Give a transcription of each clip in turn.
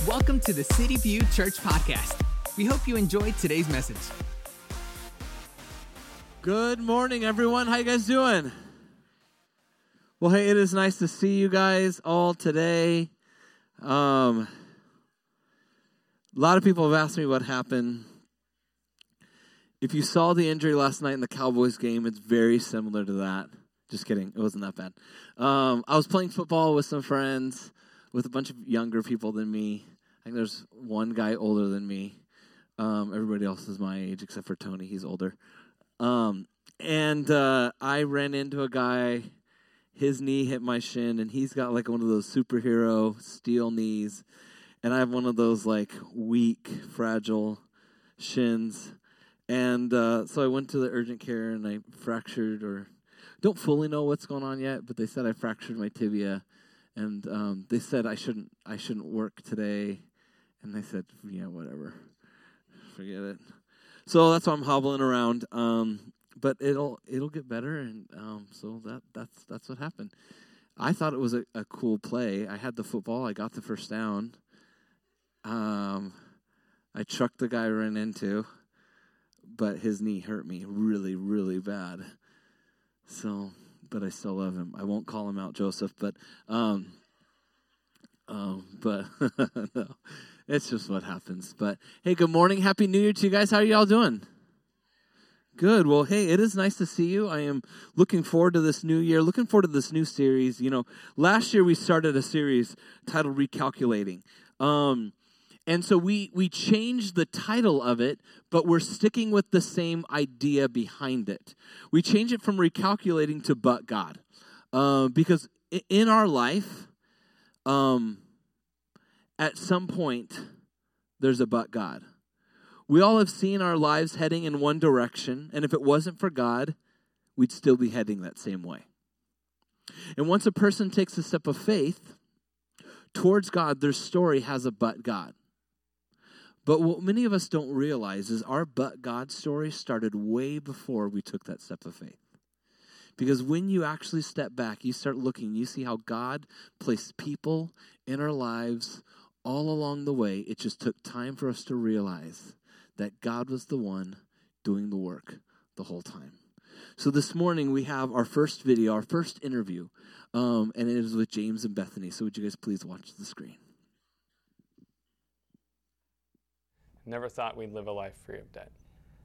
Welcome to the City View Church Podcast. We hope you enjoyed today's message. Good morning, everyone. How you guys doing? Well, hey, it is nice to see you guys all today. A lot of people have asked me what happened. If you saw the injury last night in the Cowboys game, it's very similar to that. Just kidding. It wasn't that bad. I was playing football with some friends, with a bunch of younger people than me. I think there's one guy older than me. Everybody else is my age except for Tony. He's older. I ran into a guy. His knee hit my shin, and he's got like one of those superhero steel knees. And I have one of those like weak, fragile shins. And so I went to the urgent care, and I fractured, or don't fully know what's going on yet, but they said I fractured my tibia. And they said I shouldn't work today. And I said, yeah, whatever. Forget it. So that's why I'm hobbling around. But it'll get better, and so that's what happened. I thought it was a cool play. I had the football. I got the first down. I trucked the guy I ran into, but his knee hurt me really, really bad. So, but I still love him. I won't call him out, Joseph, but no, it's just what happens. But hey, good morning, Happy New Year to you guys. How are y'all doing? Good. Well, hey, it is nice to see you. I am looking forward to this new year, looking forward to this new series. You know, last year we started a series titled Recalculating. And so we changed the title of it, but we're sticking with the same idea behind it. We changed it from recalculating to but God. Because in our life, at some point, there's a but God. We all have seen our lives heading in one direction, and if it wasn't for God, we'd still be heading that same way. And once a person takes a step of faith towards God, their story has a but God. But what many of us don't realize is our but God story started way before we took that step of faith. Because when you actually step back, you start looking, you see how God placed people in our lives all along the way. It just took time for us to realize that God was the one doing the work the whole time. So this morning we have our first video, our first interview, and it is with James and Bethany. So would you guys please watch the screen? Never thought we'd live a life free of debt.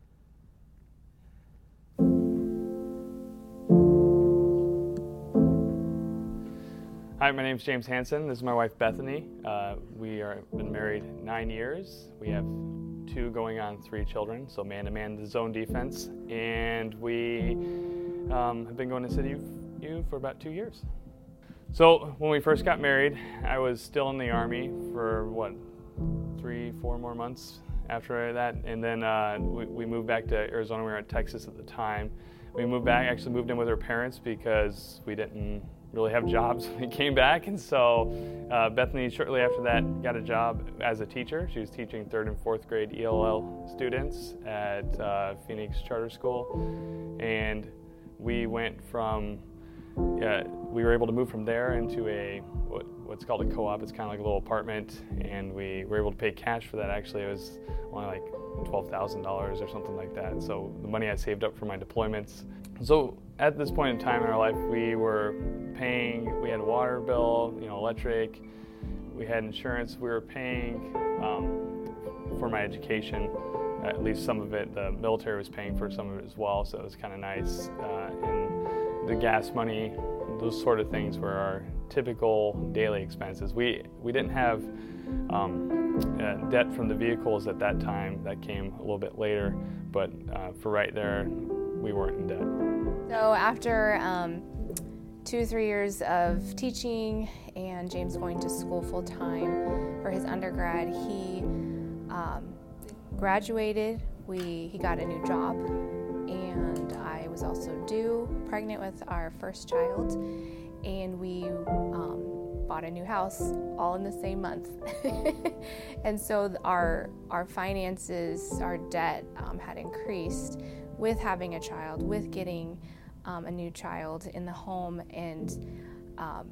Hi, my name's James Hansen. This is my wife, Bethany. We are been married 9 years. We have 2 going on 3 children, so man-to-man zone defense. And we have been going to City View for about 2 years. So when we first got married, I was still in the Army for, 3-4 more months after that. And then we moved back to Arizona. We were in Texas at the time. We moved in with our parents because we didn't really have jobs when we came back. And so Bethany, shortly after that, got a job as a teacher. She was teaching 3rd and 4th grade ELL students at Phoenix Charter School. And we went from, we were able to move from there into what's called a co-op. It's kind of like a little apartment, and we were able to pay cash for that. Actually, it was only like $12,000 or something like that. So the money I saved up for my deployments. So at this point in time in our life, we had a water bill, electric, we had insurance, we were paying for my education, at least some of it. The military was paying for some of it as well, so it was kind of nice. And the gas money, those sort of things were our typical daily expenses. We didn't have debt from the vehicles at that time. That came a little bit later, but for right there, we weren't in debt. So after 2-3 years of teaching and James going to school full-time for his undergrad, he graduated. He got a new job, and I was also pregnant with our first child, and we bought a new house all in the same month. And so our finances, our debt had increased with having a child, with getting a new child in the home, and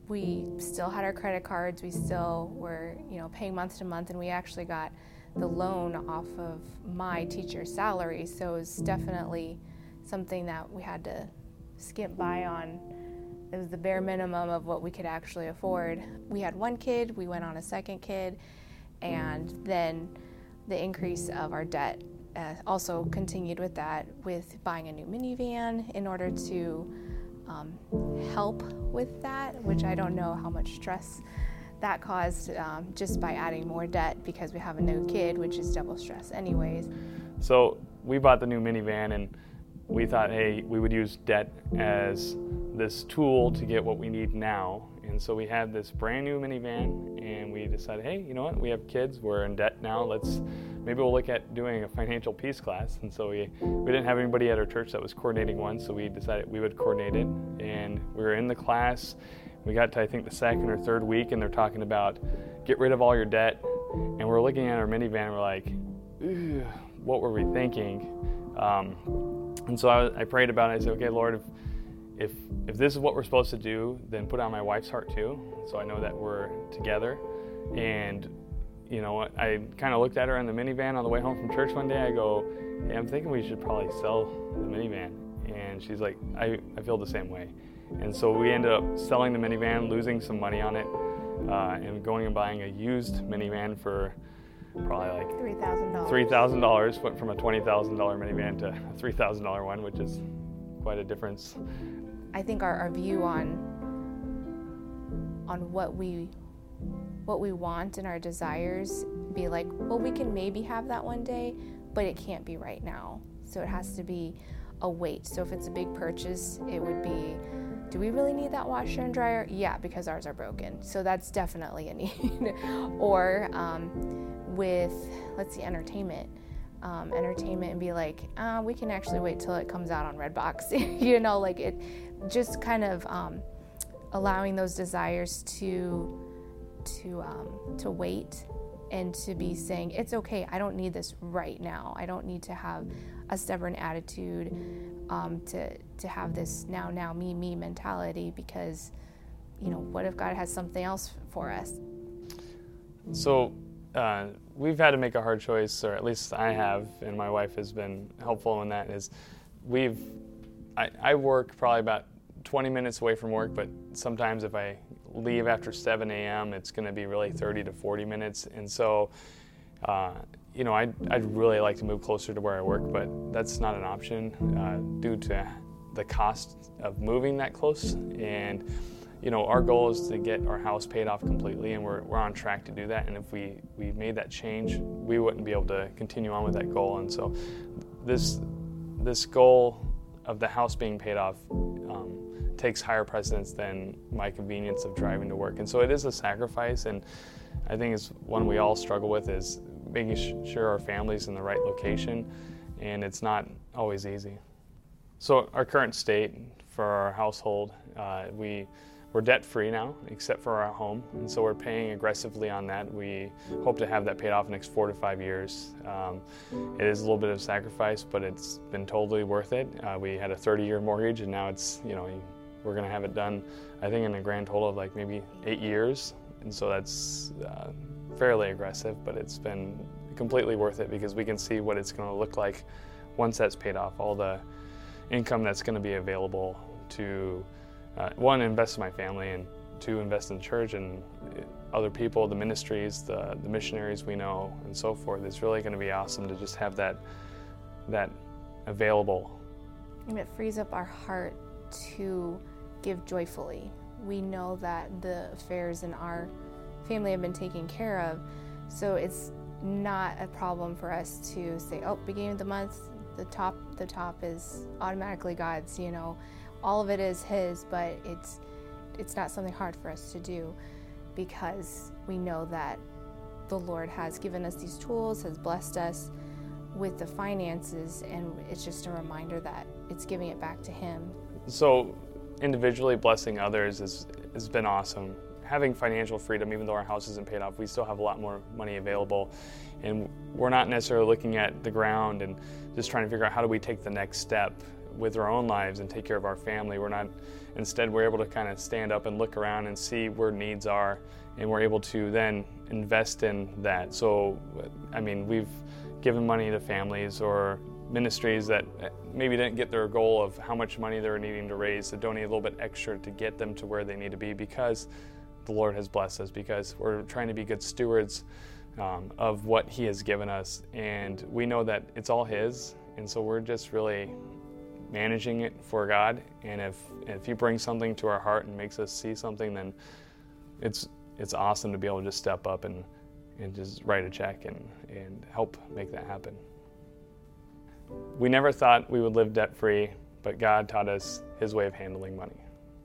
we still had our credit cards. We still were, paying month to month, and we actually got the loan off of my teacher's salary. So it was definitely something that we had to skip by on. It was the bare minimum of what we could actually afford. We had one kid, we went on a second kid, and then the increase of our debt also continued with that, with buying a new minivan in order to help with that, which I don't know how much stress that caused just by adding more debt, because we have a new kid, which is double stress anyways. So we bought the new minivan, and we thought, hey, we would use debt as this tool to get what we need now. And so we had this brand new minivan, and we decided, hey, you know what, we have kids, we're in debt now, maybe we'll look at doing a financial peace class. And so we didn't have anybody at our church that was coordinating one, so we decided we would coordinate it. And we were in the class, we got to, I think, the second or third week, and they're talking about get rid of all your debt. And we're looking at our minivan, and we're like, what were we thinking? And so I prayed about it. I said, okay, Lord, if this is what we're supposed to do, then put it on my wife's heart too, so I know that we're together. And you know what? I kind of looked at her in the minivan on the way home from church one day. I go, hey, I'm thinking we should probably sell the minivan. And she's like, I feel the same way. And so we ended up selling the minivan, losing some money on it, and going and buying a used minivan for probably like $3,000. Went from a $20,000 minivan to a $3,000 one, which is quite a difference. I think our view on what we want and our desires be like, well, we can maybe have that one day, but it can't be right now. So it has to be a wait. So if it's a big purchase, it would be, do we really need that washer and dryer? Yeah, because ours are broken. So that's definitely a need. Or with, let's see, entertainment and be like, we can actually wait till it comes out on Redbox. Like it just kind of allowing those desires to wait, and to be saying, it's okay, I don't need this right now. I don't need to have a stubborn attitude, to have this now, me mentality, because, what if God has something else for us? So we've had to make a hard choice, or at least I have, and my wife has been helpful in that, is I work probably about 20 minutes away from work, but sometimes if I leave after 7 a.m., it's going to be really 30 to 40 minutes. And so, I'd really like to move closer to where I work, but that's not an option due to the cost of moving that close. And, our goal is to get our house paid off completely, and we're on track to do that. And if we made that change, we wouldn't be able to continue on with that goal. And so this goal of the house being paid off takes higher precedence than my convenience of driving to work. And so it is a sacrifice, and I think it's one we all struggle with, is making sure our family's in the right location, and it's not always easy. So our current state for our household, we're debt-free now, except for our home, and so we're paying aggressively on that. We hope to have that paid off in the next 4 to 5 years. It is a little bit of a sacrifice, but it's been totally worth it. We had a 30-year mortgage, and now it's, we're going to have it done, I think, in a grand total of like maybe 8 years, and so that's fairly aggressive, but it's been completely worth it, because we can see what it's going to look like once that's paid off, all the income that's going to be available to one, invest in my family, and two, invest in church and other people, the ministries, the missionaries we know, and so forth. It's really going to be awesome to just have that available. And it frees up our heart to give joyfully. We know that the affairs in our family have been taken care of, so it's not a problem for us to say, oh, beginning of the month, the top is automatically God's, all of it is His, but it's not something hard for us to do, because we know that the Lord has given us these tools, has blessed us with the finances, and it's just a reminder that it's giving it back to Him. So individually blessing others has been awesome. Having financial freedom, even though our house isn't paid off, we still have a lot more money available, and we're not necessarily looking at the ground and just trying to figure out how do we take the next step. with our own lives and take care of our family. Instead, we're able to kind of stand up and look around and see where needs are, and we're able to then invest in that. So, I mean, we've given money to families or ministries that maybe didn't get their goal of how much money they were needing to raise, to donate a little bit extra to get them to where they need to be, because the Lord has blessed us, because we're trying to be good stewards of what He has given us, and we know that it's all His, and so we're just really managing it for God. And if He brings something to our heart and makes us see something, then it's awesome to be able to just step up and just write a check and help make that happen. We never thought we would live debt-free, but God taught us His way of handling money.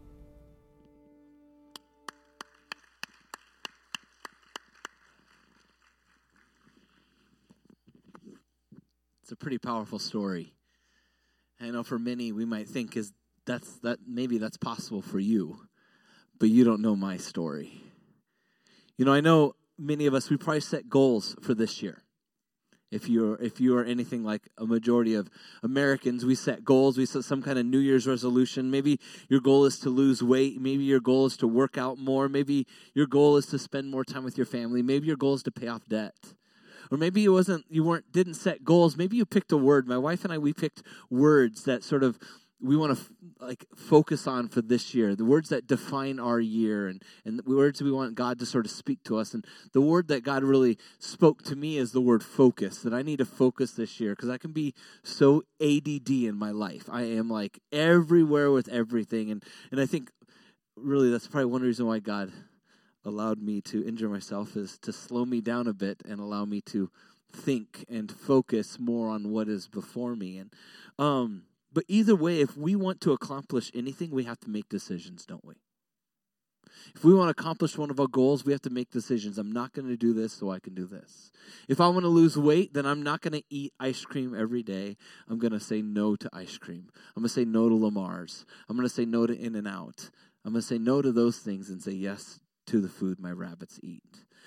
It's a pretty powerful story. I know for many we might think maybe that's possible for you, but you don't know my story. You know, I know many of us, we probably set goals for this year. If you are anything like a majority of Americans, we set goals. We set some kind of New Year's resolution. Maybe your goal is to lose weight. Maybe your goal is to work out more. Maybe your goal is to spend more time with your family. Maybe your goal is to pay off debt. Or maybe you didn't set goals. Maybe you picked a word. My wife and I, we picked words that sort of we want to focus on for this year, the words that define our year, and the words we want God to sort of speak to us. And the word that God really spoke to me is the word focus, that I need to focus this year, because I can be so ADD in my life. I am like everywhere with everything. And I think really that's probably one reason why God allowed me to injure myself, is to slow me down a bit and allow me to think and focus more on what is before me. And but either way, if we want to accomplish anything, we have to make decisions, don't we? If we want to accomplish one of our goals, we have to make decisions. I'm not going to do this so I can do this. If I want to lose weight, then I'm not going to eat ice cream every day. I'm going to say no to ice cream. I'm going to say no to Lamar's. I'm going to say no to In-N-Out. I'm going to say no to those things and say yes to the food my rabbits eat.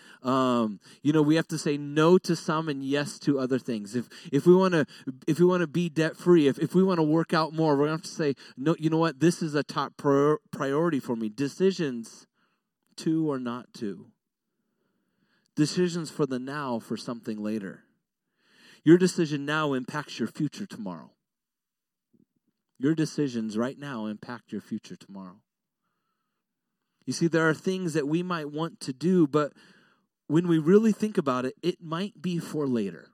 We have to say no to some and yes to other things. If we want to be debt free, if we want to work out more, we're going to have to say no. You know what? This is a top priority for me. Decisions to or not to. Decisions for the now, for something later. Your decision now impacts your future tomorrow. Your decisions right now impact your future tomorrow. You see, there are things that we might want to do, but when we really think about it, it might be for later.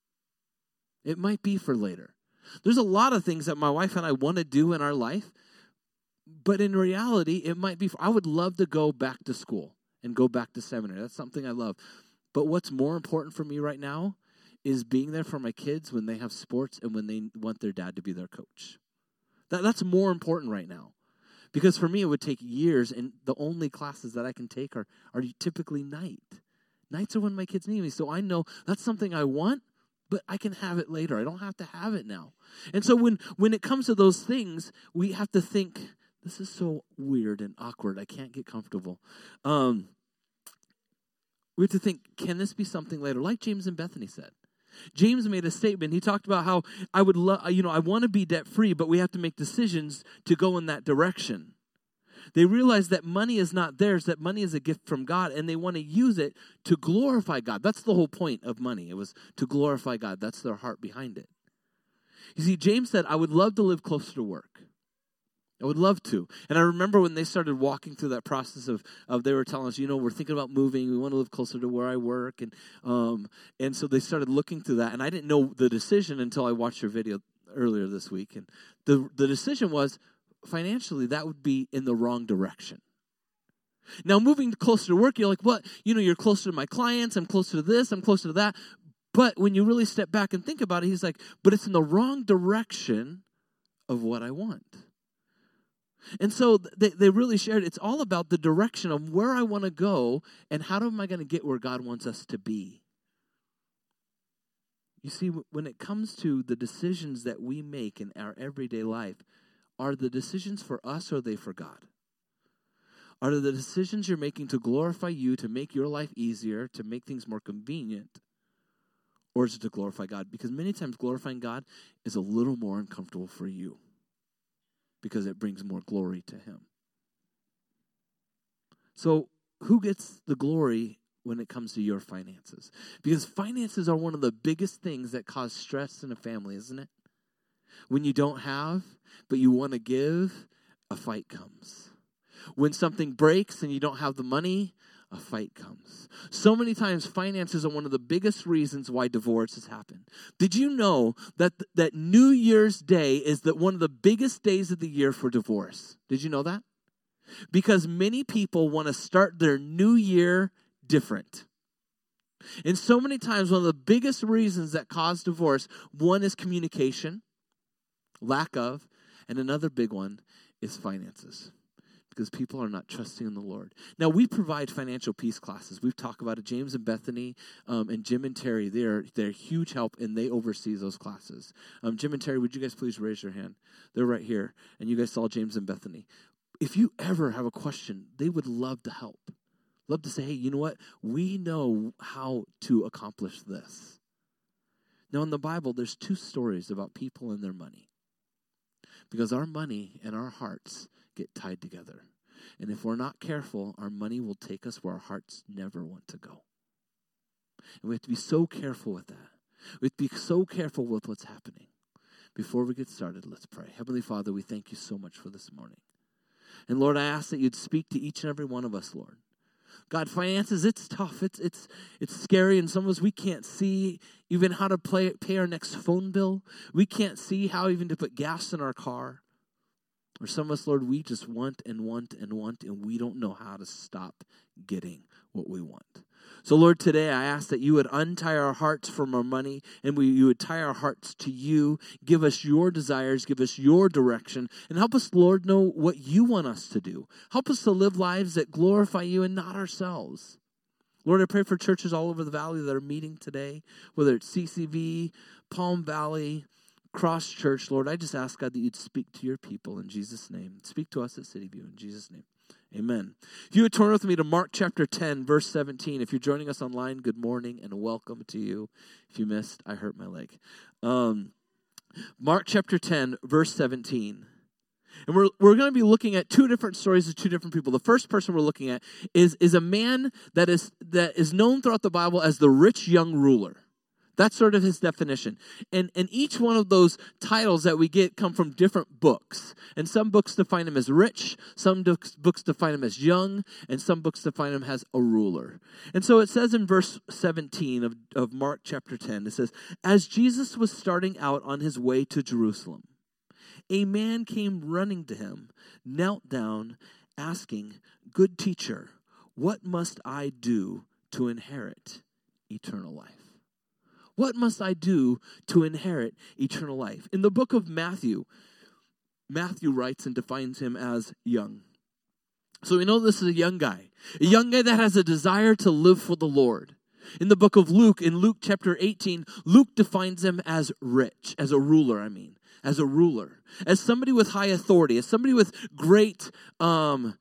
It might be for later. There's a lot of things that my wife and I want to do in our life, but in reality, it might be I would love to go back to school and go back to seminary. That's something I love. But what's more important for me right now is being there for my kids when they have sports and when they want their dad to be their coach. That's more important right now. Because for me, it would take years, and the only classes that I can take are typically night. Nights are when my kids need me. So I know that's something I want, but I can have it later. I don't have to have it now. And so when it comes to those things, we have to think, this is so weird and awkward. I can't get comfortable. We have to think, can this be something later? Like James and Bethany said. James made a statement. He talked about how I want to be debt-free, but we have to make decisions to go in that direction. They realize that money is not theirs, that money is a gift from God, and they want to use it to glorify God. That's the whole point of money. It was to glorify God. That's their heart behind it. You see, James said, I would love to live closer to work. I would love to. And I remember when they started walking through that process of they were telling us, we're thinking about moving. We want to live closer to where I work. And so they started looking through that. And I didn't know the decision until I watched your video earlier this week. And the decision was, financially, that would be in the wrong direction. Now, moving closer to work, you're like, what? You're closer to my clients. I'm closer to this. I'm closer to that. But when you really step back and think about it, he's like, but it's in the wrong direction of what I want. And so they really shared, it's all about the direction of where I want to go and how am I going to get where God wants us to be. You see, when it comes to the decisions that we make in our everyday life, are the decisions for us or are they for God? Are the decisions you're making to glorify you, to make your life easier, to make things more convenient, or is it to glorify God? Because many times glorifying God is a little more uncomfortable for you. because it brings more glory to him. So who gets the glory when it comes to your finances? Because finances are one of the biggest things that cause stress in a family, isn't it? When you don't have, but you want to give, a fight comes. When something breaks and you don't have the money, a fight comes. So many times, finances are one of the biggest reasons why divorces happen. Did you know that New Year's Day is one of the biggest days of the year for divorce? Did you know that? Because many people want to start their new year different. And so many times, one of the biggest reasons that cause divorce, one is communication, lack of, and another big one is finances. Because people are not trusting in the Lord. Now, we provide financial peace classes. We've talked about it. James and Bethany and Jim and Terry, they're huge help, and they oversee those classes. Jim and Terry, would you guys please raise your hand? They're right here, and you guys saw James and Bethany. If you ever have a question, they would love to help. Love to say, hey, you know what? We know how to accomplish this. Now, in the Bible, there's 2 stories about people and their money. Because our money and our hearts get tied together. And if we're not careful, our money will take us where our hearts never want to go. And we have to be so careful with that. We have to be so careful with what's happening. Before we get started, let's pray. Heavenly Father, we thank you so much for this morning. And Lord, I ask that you'd speak to each and every one of us, Lord. God, finances, it's tough. It's scary. And some of us, we can't see even how to pay our next phone bill. We can't see how even to put gas in our car. Or some of us, Lord, we just want and want and want, and we don't know how to stop getting what we want. So, Lord, today I ask that you would untie our hearts from our money, and you would tie our hearts to you. Give us your desires, give us your direction, and help us, Lord, know what you want us to do. Help us to live lives that glorify you and not ourselves. Lord, I pray for churches all over the valley that are meeting today, whether it's CCV, Palm Valley, Cross Church. Lord, I just ask, God, that you'd speak to your people in Jesus' name. Speak to us at City View in Jesus' name. Amen. If you would turn with me to Mark chapter 10, verse 17. If you're joining us online, good morning and welcome to you. If you missed, I hurt my leg. Mark chapter 10, verse 17. And we're going to be looking at 2 different stories of 2 different people. The first person we're looking at is a man that is known throughout the Bible as the rich young ruler. That's sort of his definition. And each one of those titles that we get come from different books. And some books define him as rich, some books define him as young, and some books define him as a ruler. And so it says in verse 17 of Mark chapter 10, it says, as Jesus was starting out on his way to Jerusalem, a man came running to him, knelt down, asking, good teacher, what must I do to inherit eternal life? What must I do to inherit eternal life? In the book of Matthew, Matthew writes and defines him as young. So we know this is a young guy that has a desire to live for the Lord. In the book of Luke, in Luke chapter 18, Luke defines him as rich, as a ruler, as somebody with high authority, as somebody with great, what's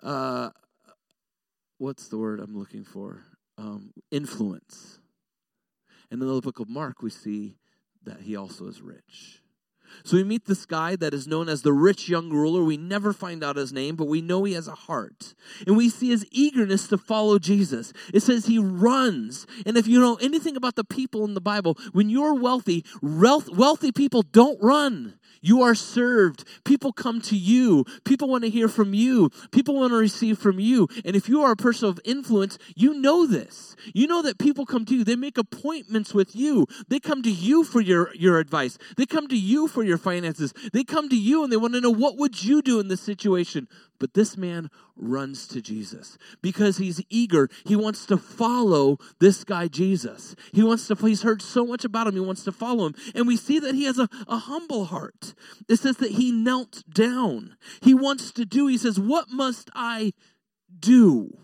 the word I'm looking for? Influence. And in the book of Mark, we see that he also is rich. So we meet this guy that is known as the rich young ruler. We never find out his name, but we know he has a heart. And we see his eagerness to follow Jesus. It says he runs. And if you know anything about the people in the Bible, when you're wealthy people don't run. You are served. People come to you. People want to hear from you. People want to receive from you. And if you are a person of influence, you know this. You know that people come to you. They make appointments with you. They come to you for your advice. They come to you for your finances. They come to you and they want to know, what would you do in this situation? But this man runs to Jesus because he's eager. He wants to follow this guy, Jesus. He's heard so much about him. He wants to follow him. And we see that he has a humble heart. It says that he knelt down. He wants to do. He says, what must I do?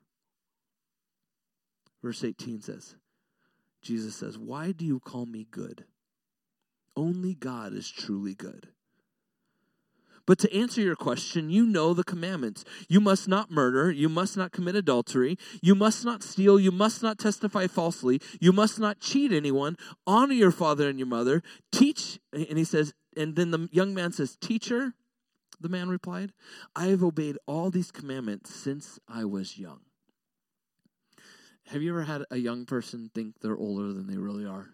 Verse 18 says, Jesus says, why do you call me good? Only God is truly good. But to answer your question, you know the commandments. You must not murder. You must not commit adultery. You must not steal. You must not testify falsely. You must not cheat anyone. Honor your father and your mother. Teach, and he says, and then the young man says, teacher, The man replied, I have obeyed all these commandments since I was young. Have you ever had a young person think they're older than they really are?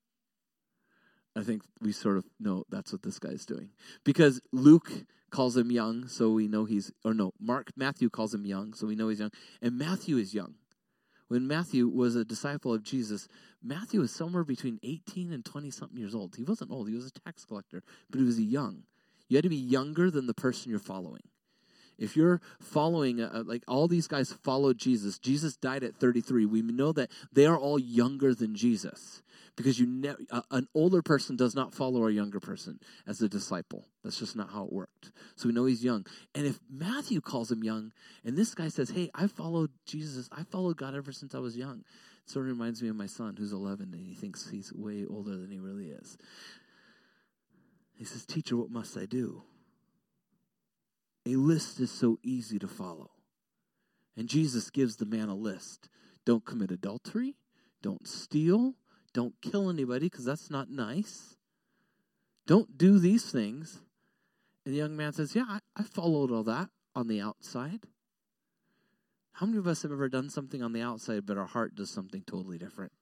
I think we sort of know that's what this guy's doing. Because Luke calls him young, so we know Matthew calls him young, so we know he's young. And Matthew is young. When Matthew was a disciple of Jesus, Matthew was somewhere between 18 and 20-something years old. He wasn't old. He was a tax collector, but he was young. You had to be younger than the person you're following. If you're following, like all these guys followed Jesus. Jesus died at 33. We know that they are all younger than Jesus because an older person does not follow a younger person as a disciple. That's just not how it worked. So we know he's young. And if Matthew calls him young, and this guy says, hey, I followed Jesus. I followed God ever since I was young. It sort of reminds me of my son who's 11, and he thinks he's way older than he really is. He says, teacher, what must I do? A list is so easy to follow. And Jesus gives the man a list. Don't commit adultery. Don't steal. Don't kill anybody because that's not nice. Don't do these things. And the young man says, yeah, I followed all that on the outside. How many of us have ever done something on the outside, but our heart does something totally different?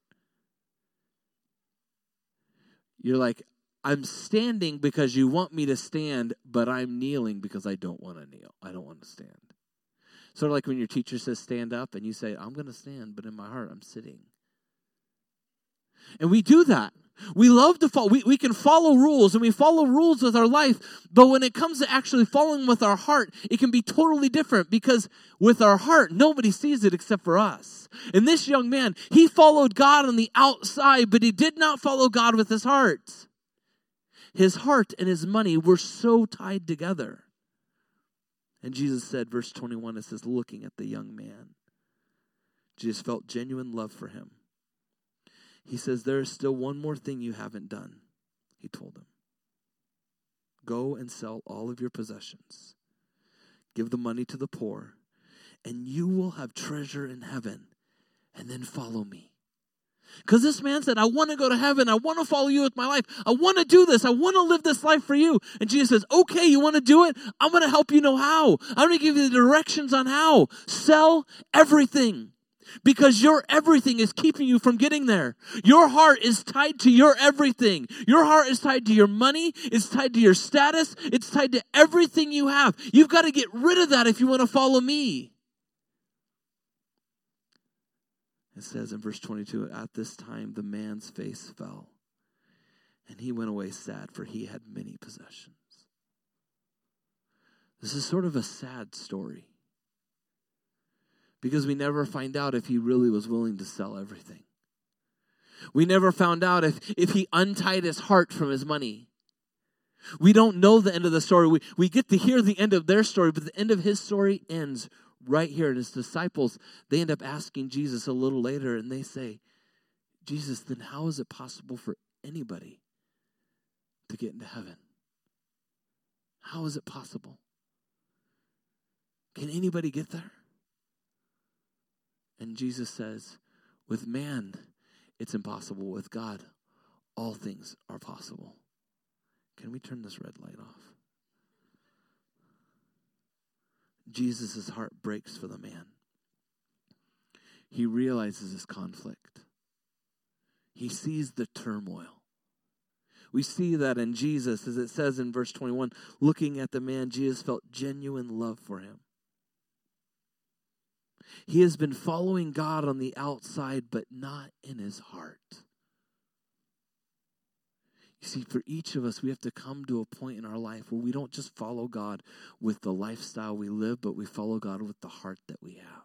You're like, I'm standing because you want me to stand, but I'm kneeling because I don't want to kneel. I don't want to stand. Sort of like when your teacher says stand up and you say, I'm going to stand, but in my heart I'm sitting. And we do that. We love to follow. We can follow rules, and we follow rules with our life, but when it comes to actually following with our heart, it can be totally different because with our heart, nobody sees it except for us. And this young man, he followed God on the outside, but he did not follow God with his heart. His heart and his money were so tied together. And Jesus said, verse 21, it says, looking at the young man, Jesus felt genuine love for him. He says, there is still one more thing you haven't done, he told him. Go and sell all of your possessions. Give the money to the poor, and you will have treasure in heaven. And then follow me. Because this man said, I want to go to heaven. I want to follow you with my life. I want to do this. I want to live this life for you. And Jesus says, okay, you want to do it? I'm going to help you know how. I'm going to give you the directions on how. Sell everything. Because your everything is keeping you from getting there. Your heart is tied to your everything. Your heart is tied to your money. It's tied to your status. It's tied to everything you have. You've got to get rid of that if you want to follow me. It says in verse 22, at this time the man's face fell, and he went away sad, for he had many possessions. This is sort of a sad story, because we never find out if he really was willing to sell everything. We never found out if he untied his heart from his money. We don't know the end of the story. We get to hear the end of their story, but the end of his story ends right here. And his disciples, they end up asking Jesus a little later, and they say, Jesus, then how is it possible for anybody to get into heaven? How is it possible? Can anybody get there? And Jesus says, with man, it's impossible. With God, all things are possible. Can we turn this red light off? Jesus' heart breaks for the man. He realizes his conflict. He sees the turmoil. We see that in Jesus, as it says in verse 21, looking at the man, Jesus felt genuine love for him. He has been following God on the outside, but not in his heart. You see, for each of us, we have to come to a point in our life where we don't just follow God with the lifestyle we live, but we follow God with the heart that we have.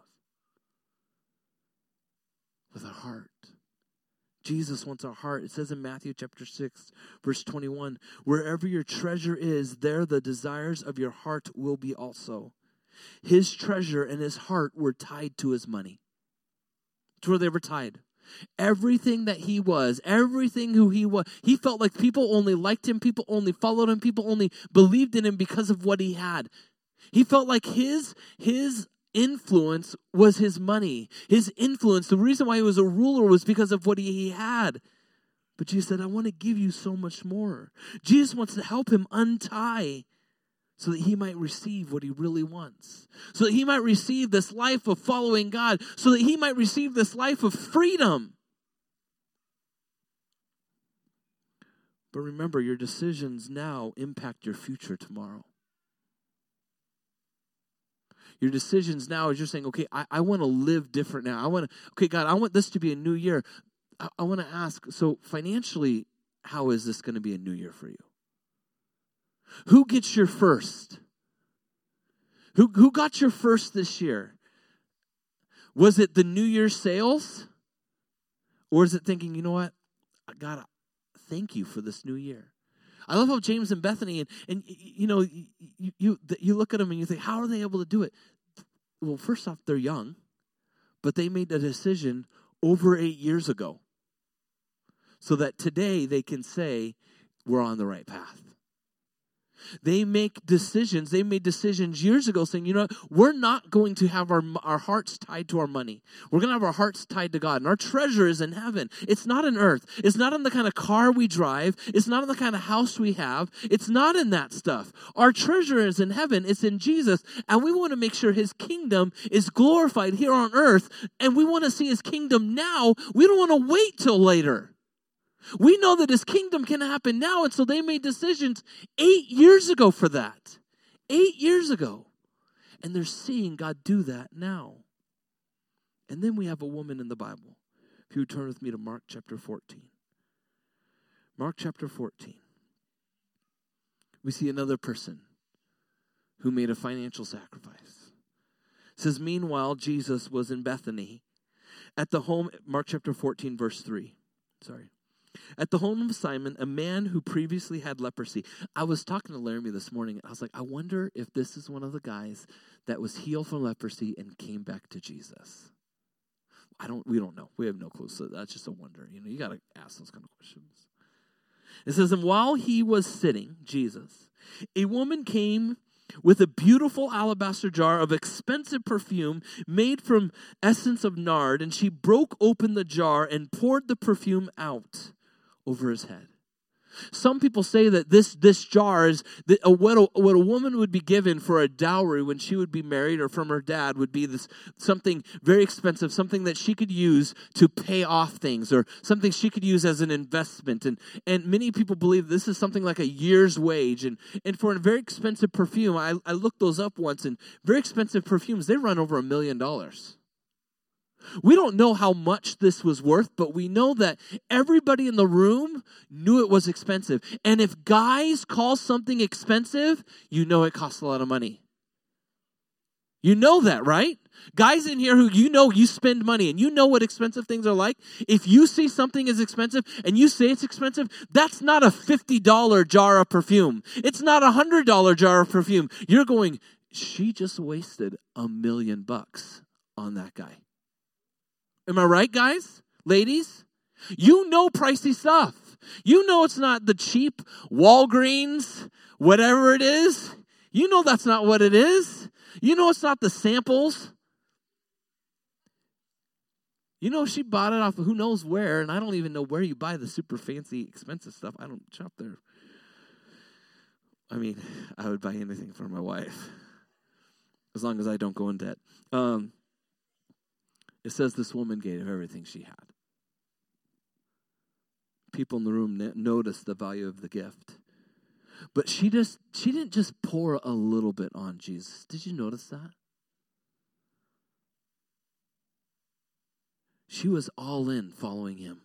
With our heart. Jesus wants our heart. It says in Matthew chapter 6, verse 21, wherever your treasure is, there the desires of your heart will be also. His treasure and his heart were tied to his money. That's where they were tied. Everything that he was, everything who he was, he felt like people only liked him, people only followed him, people only believed in him because of what he had. He felt like his influence was his money. His influence, the reason why he was a ruler was because of what he had. But Jesus said, I want to give you so much more. Jesus wants to help him untie so that he might receive what he really wants, so that he might receive this life of following God, so that he might receive this life of freedom. But remember, your decisions now impact your future tomorrow. Your decisions now is you're saying, okay, I want to live different now. Okay, God, I want this to be a new year. I want to ask, so financially, how is this going to be a new year for you? Who gets your first? Who got your first this year? Was it the New Year's sales? Or is it thinking, you know what? God, thank you for this new year. I love how James and Bethany, and you know, you look at them and you think, how are they able to do it? Well, first off, they're young, but they made a decision over 8 years ago so that today they can say, we're on the right path. They make decisions. They made decisions years ago saying, you know what? We're not going to have our hearts tied to our money. We're going to have our hearts tied to God. And our treasure is in heaven. It's not in earth. It's not in the kind of car we drive. It's not in the kind of house we have. It's not in that stuff. Our treasure is in heaven. It's in Jesus. And we want to make sure his kingdom is glorified here on earth. And we want to see his kingdom now. We don't want to wait till later. We know that his kingdom can happen now, and so they made decisions 8 years ago for that. 8 years ago. And they're seeing God do that now. And then we have a woman in the Bible. If you would turn with me to Mark chapter 14. Mark chapter 14. We see another person who made a financial sacrifice. It says, meanwhile, Jesus was in Bethany at the home, Mark chapter 14, verse 3. At the home of Simon, a man who previously had leprosy. I was talking to Laramie this morning. I was like, I wonder if this is one of the guys that was healed from leprosy and came back to Jesus. We don't know. We have no clue. So that's just a wonder. You know, you got to ask those kind of questions. It says, and while he was sitting, Jesus, a woman came with a beautiful alabaster jar of expensive perfume made from essence of nard, and she broke open the jar and poured the perfume out over his head. Some people say that this jar is what a woman would be given for a dowry when she would be married or from her dad would be this something very expensive, something that she could use to pay off things or something she could use as an investment. And many people believe this is something like a year's wage. And for a very expensive perfume, I looked those up once, and very expensive perfumes, they run over $1 million. We don't know how much this was worth, but we know that everybody in the room knew it was expensive. And if guys call something expensive, you know it costs a lot of money. You know that, right? Guys in here who you know you spend money and you know what expensive things are like. If you see something is expensive and you say it's expensive, that's not a $50 jar of perfume. It's not a $100 jar of perfume. You're going, she just wasted $1 million on that guy. Am I right, guys? Ladies? You know pricey stuff. You know it's not the cheap Walgreens, whatever it is. You know that's not what it is. You know it's not the samples. You know she bought it off of who knows where, and I don't even know where you buy the super fancy, expensive stuff. I don't shop there. I mean, I would buy anything for my wife, as long as I don't go in debt. It says this woman gave everything she had. People in the room noticed the value of the gift. But she didn't just pour a little bit on Jesus. Did you notice that? She was all in following him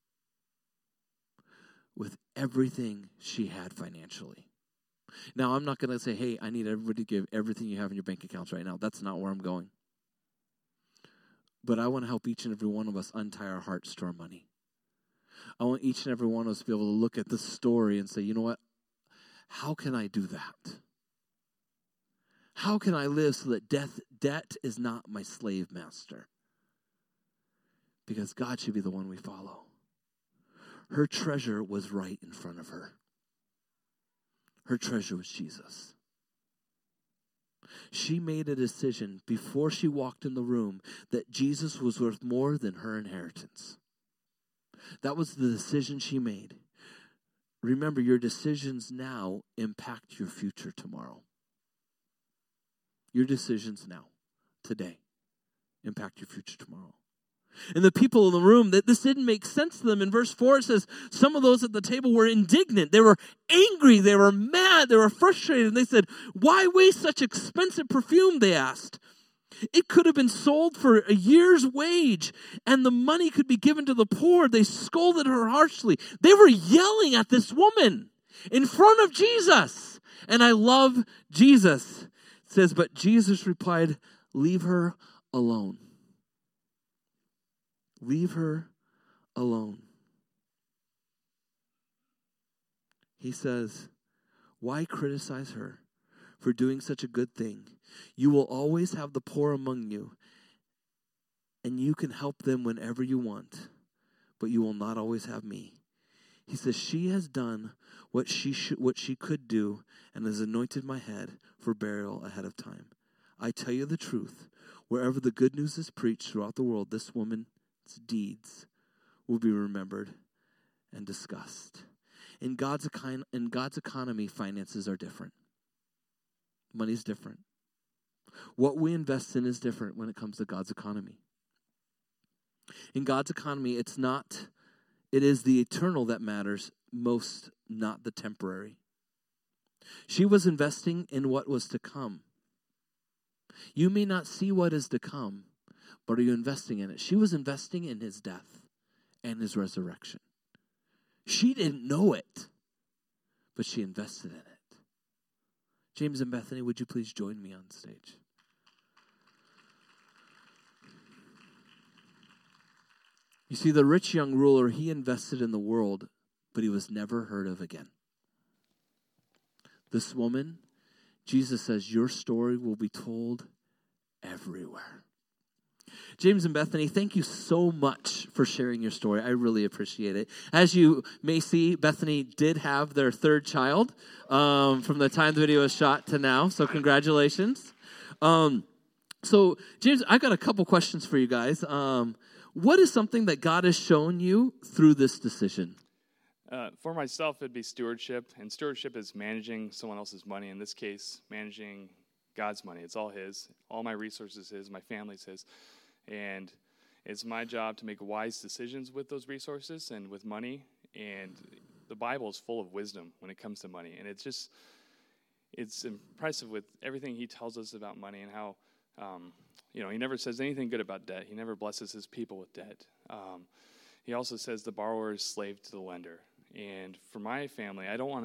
with everything she had financially. Now, I'm not going to say, hey, I need everybody to give everything you have in your bank accounts right now. That's not where I'm going. But I want to help each and every one of us untie our hearts to our money. I want each and every one of us to be able to look at this story and say, you know what? How can I do that? How can I live so that debt is not my slave master? Because God should be the one we follow. Her treasure was right in front of her. Her treasure was Jesus. She made a decision before she walked in the room that Jesus was worth more than her inheritance. That was the decision she made. Remember, your decisions now impact your future tomorrow. Your decisions now, today, impact your future tomorrow. And the people in the room, that this didn't make sense to them. In verse 4, it says, some of those at the table were indignant. They were angry. They were mad. They were frustrated. And they said, why waste such expensive perfume, they asked. It could have been sold for a year's wage, and the money could be given to the poor. They scolded her harshly. They were yelling at this woman in front of Jesus. And I love Jesus. It says, but Jesus replied, leave her alone. Leave her alone. He says, why criticize her for doing such a good thing? You will always have the poor among you, and you can help them whenever you want, but you will not always have me. He says, she has done what she could do and has anointed my head for burial ahead of time. I tell you the truth, wherever the good news is preached throughout the world, this woman's deeds will be remembered and discussed. In God's economy, finances are different. Money's different. What we invest in is different when it comes to God's economy. In God's economy, it is the eternal that matters most, not the temporary. She was investing in what was to come. You may not see what is to come, but are you investing in it? She was investing in his death and his resurrection. She didn't know it, but she invested in it. James and Bethany, would you please join me on stage? You see, the rich young ruler, he invested in the world, but he was never heard of again. This woman, Jesus says, your story will be told everywhere. James and Bethany, thank you so much for sharing your story. I really appreciate it. As you may see, Bethany did have their third child from the time the video was shot to now, so congratulations. So, James, I got a couple questions for you guys. What is something that God has shown you through this decision? For myself, it'd be stewardship, and stewardship is managing someone else's money. In this case, managing God's money. It's all his. All my resources his. My family's his. And it's my job to make wise decisions with those resources and with money. And the Bible is full of wisdom when it comes to money. And it's impressive with everything he tells us about money and how, he never says anything good about debt. He never blesses his people with debt. He also says the borrower is slave to the lender. And for my family, I don't want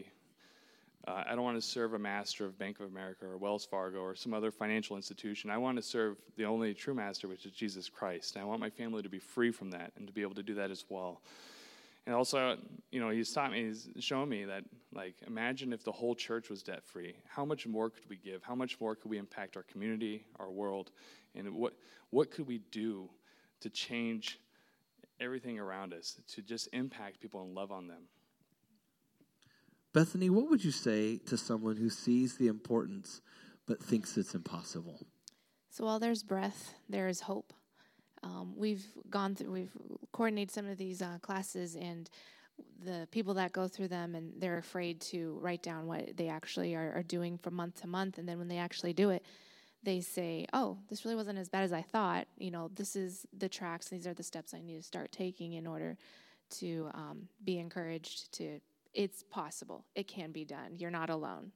to serve a master of Bank of America or Wells Fargo or some other financial institution. I want to serve the only true master, which is Jesus Christ. And I want my family to be free from that and to be able to do that as well. And also, he's shown me that, imagine if the whole church was debt-free. How much more could we give? How much more could we impact our community, our world? And what could we do to change everything around us, to just impact people and love on them? Bethany, what would you say to someone who sees the importance but thinks it's impossible? So while there's breath, there is hope. We've coordinated some of these classes, and the people that go through them, and they're afraid to write down what they actually are doing from month to month. And then when they actually do it, they say, oh, this really wasn't as bad as I thought. This is the tracks. These are the steps I need to start taking in order to be encouraged to, it's possible. It can be done. You're not alone.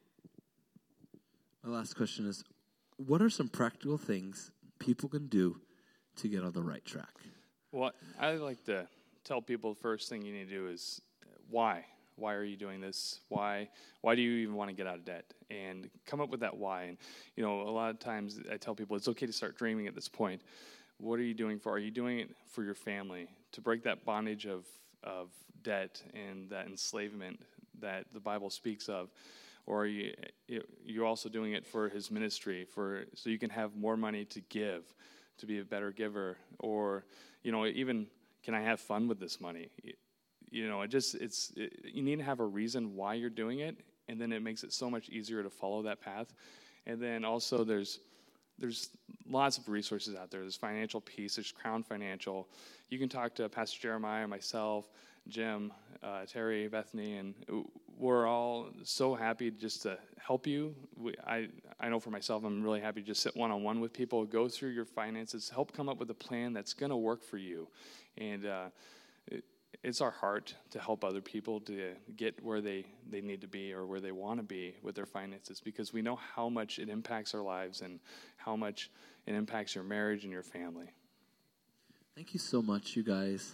My last question is, what are some practical things people can do to get on the right track? Well, I like to tell people the first thing you need to do is why. Why are you doing this? Why do you even want to get out of debt? And come up with that why. And, a lot of times I tell people it's okay to start dreaming at this point. What are you doing for? Are you doing it for your family? To break that bondage of debt and that enslavement that the Bible speaks of? Or are you're also doing it for his ministry, so you can have more money to give, to be a better giver? Or, even, can I have fun with this money? You need to have a reason why you're doing it, and then it makes it so much easier to follow that path. And then also there's lots of resources out there. There's Financial Peace, there's Crown Financial. You can talk to Pastor Jeremiah, myself, Jim, Terry, Bethany, and we're all so happy just to help you. I know for myself, I'm really happy to just sit one-on-one with people, go through your finances, help come up with a plan that's going to work for you. And it's our heart to help other people to get where they need to be or where they want to be with their finances, because we know how much it impacts our lives and how much it impacts your marriage and your family. Thank you so much, you guys.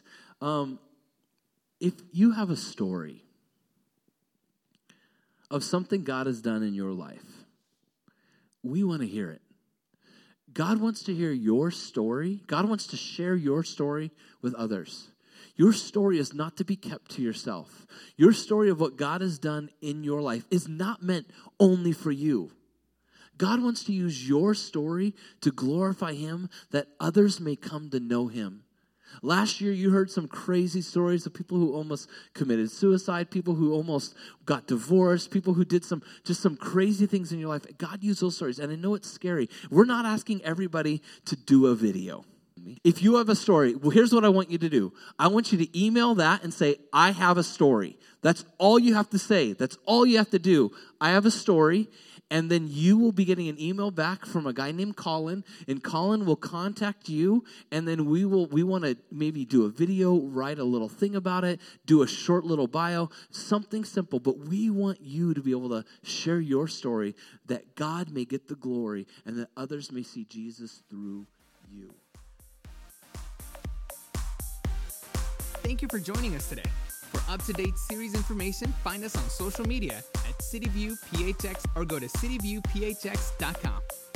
If you have a story of something God has done in your life, we want to hear it. God wants to hear your story. God wants to share your story with others. Your story is not to be kept to yourself. Your story of what God has done in your life is not meant only for you. God wants to use your story to glorify Him, that others may come to know Him. Last year, you heard some crazy stories of people who almost committed suicide, people who almost got divorced, people who did some crazy things in your life. God used those stories, and I know it's scary. We're not asking everybody to do a video. If you have a story, well, here's what I want you to do. I want you to email that and say, I have a story. That's all you have to say. That's all you have to do. I have a story. And then you will be getting an email back from a guy named Colin, and Colin will contact you, and then we want to maybe do a video, write a little thing about it, do a short little bio, something simple, but we want you to be able to share your story, that God may get the glory and that others may see Jesus through you. Thank you for joining us today. For up-to-date series information, find us on social media at CityViewPHX or go to cityviewphx.com.